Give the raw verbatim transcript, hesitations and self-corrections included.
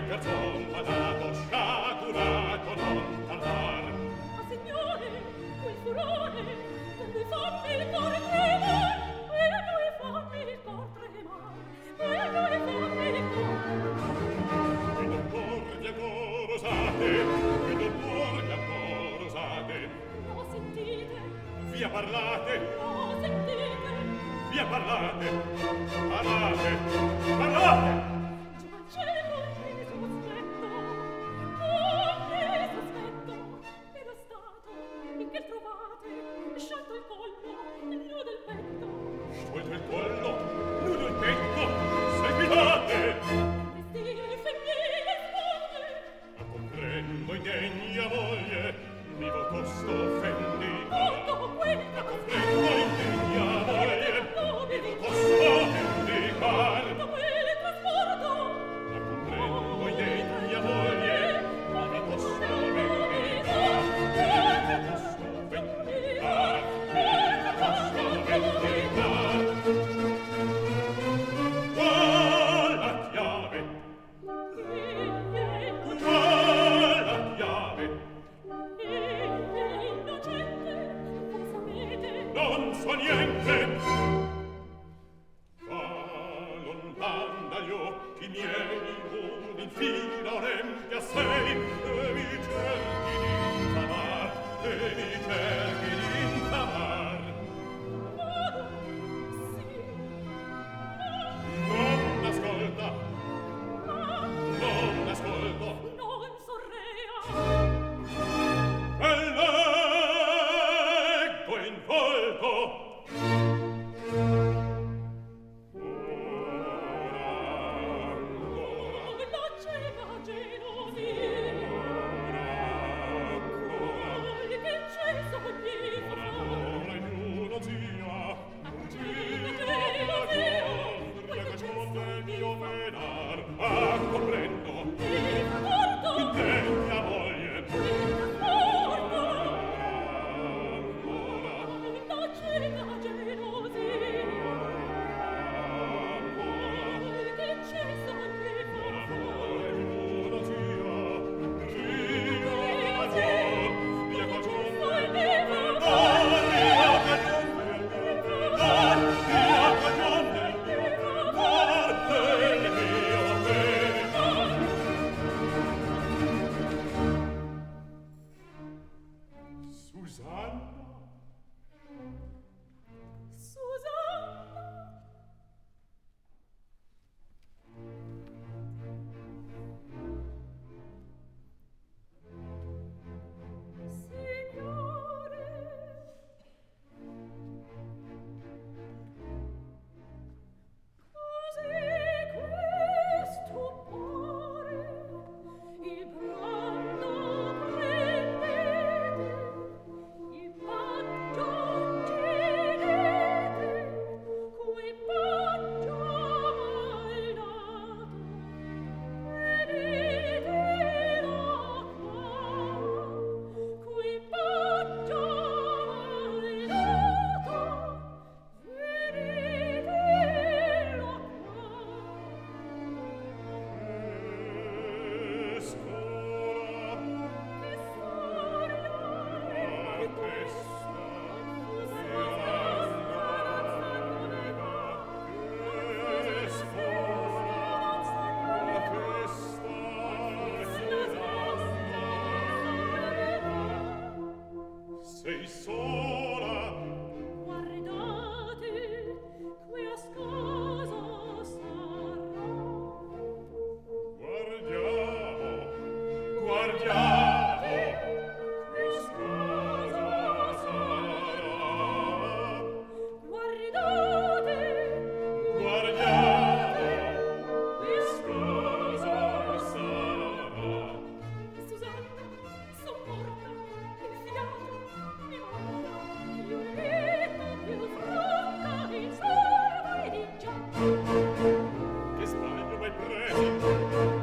garzon badato, sciagurato, non parlar. Ma signore, quel furore, per lui fammi il cuore tremar, per lui fammi il cuore tremar, per lui fammi il cuore. Qui non porti ancora osate, qui non porti ancora osate. No, sentite. Via parlate. No, sentite. Via parlate. Parlate. Parlate. Giù al cielo ogni sospetto, ogni sospetto, è lo stato in che trovate, sciolto il collo, nudo il petto. Sciolto il collo, nudo il petto, seguitate. Vestire femminile sponde. Ma comprendo indegna moglie, vivo tosto offendica. Tutto quel Ma comprendo indegna moglie, vivo tosto offendica. tutto quel trasporto. Ma comprendo indegna moglie, vivo tosto offendica. Vivo tosto offendica. Vivo tosto offendica. Qual la chiave? Qual la chiave? Non so niente. Va lontan dagli occhi miei un'infida un'empia sei, e mi cerchi d'intamar, e mi cerchi d'intamar. Non ascolta, non ascolto. Non sorrea. E leggo in volto. La cieca gelosia. Qual che c'è sognito fa. Ora in una zia, Cieca gelosia. quel che c'è del mio penar, ah, comprendo, Il trasporto. indegna moglie, Il trasporto. ancora, La cieca gelosia. Qual che c'è sognito ora in una zia, zia, mia cagion, mia cagion del penar, mia cagion del penar, mia cagion del penar, del mio penar. Susanna, Susanna. Signore. Così questo pare, il brando prendete, il paggio uccidete, cui paggio maldato, vedetelo qua, cui paggio maldato, vedetelo qua. che scuola, Che storia è questa, che scuola, questa, sei sola, Guardate, qui a scaso sarà. guardiamo, guardiamo, questa sarà, Guardate, guardiamo, questa sarà. Susanna, son morta, il fiato mi manca, più lieta, più franca, il salvo ed il già. Che sbaglio m'hai preso?